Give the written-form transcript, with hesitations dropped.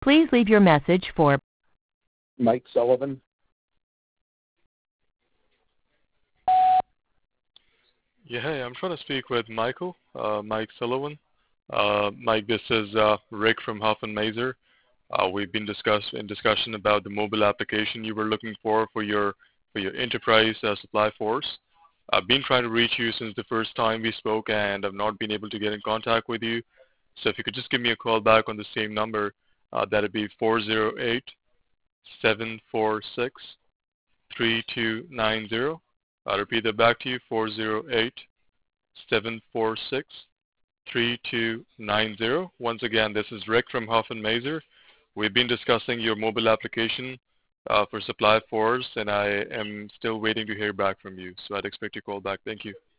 Please leave your message for Mike Sullivan. Yeah, hey, I'm trying to speak with Michael, Mike Sullivan. Mike, this is Rick from Huff and Mazer. We've been in discussion about the mobile application you were looking for your enterprise supply force. I've been trying to reach you since the first time we spoke, and I've not been able to get in contact with you. So if you could just give me a call back on the same number, that'd be 408-746-3290. I'll repeat that back to you, 408-746-3290. Once again, this is Rick from Huff and Mazer. We've been discussing your mobile application for Supply Force, and I am still waiting to hear back from you. So I'd expect your call back. Thank you.